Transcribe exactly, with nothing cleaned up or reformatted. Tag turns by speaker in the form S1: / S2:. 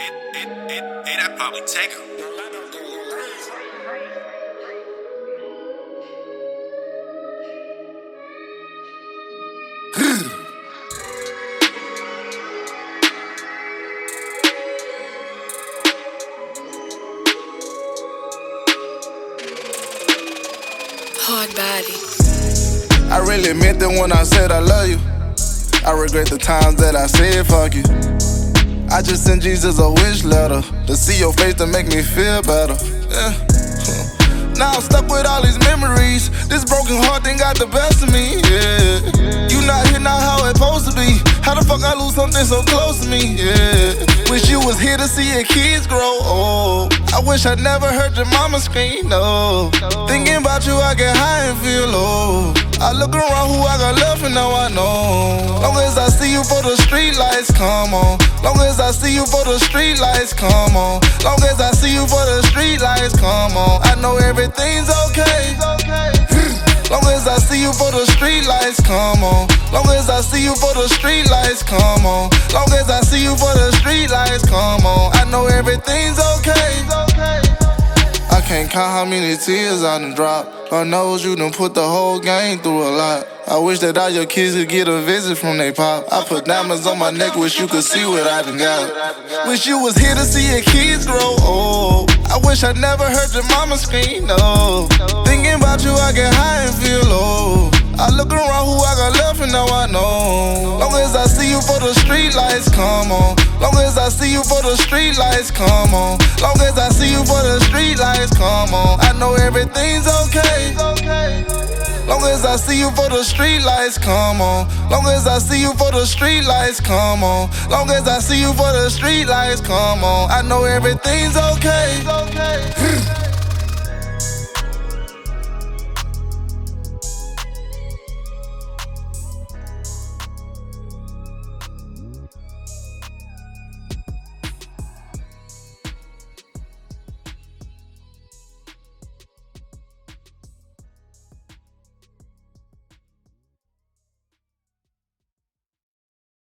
S1: Hey, that probably take her.
S2: Hard body.
S3: I really meant it when I said I love you. I regret the times that I said fuck you. I just sent Jesus a wish letter to see your face to make me feel better. Yeah. Now I'm stuck with all these memories. This broken heart done got the best of me. Yeah. You not here now how it's supposed to be. How the fuck I lose something so close to me? Yeah. Wish you was here to see your kids grow old. I wish I never heard your mama scream. No. Thinking about you, I get high and feel low. I look around who I got love and now I know. Long as I see you for the street lights, come on. Long as I see you for the street lights, come on. Long as I see you for the street lights, come on. I know everything's okay. Long as I see you for the street lights, come on. Long as I see you for the street lights, come on. Long as I see you for the street lights, come on. I know everything's okay. I can't count how many tears I done dropped. Lord knows you done put the whole gang through a lot. I wish that all your kids could get a visit from they pop. I put diamonds on my neck, wish you could see what I done got. Wish you was here to see your kids grow old. I wish I never heard your mama scream, no. Thinking about you, I get high and feel low. I look around who I got left and now I know. Long as I see you for the street lights, come on. Long as I see you for the street lights, come on. Long as I see you for the street lights, come on. I know everything's okay. Long as I see you for the street lights, come on. Long as I see you for the street lights, come on. Long as I see you for the street lights, come on. I know everything's okay.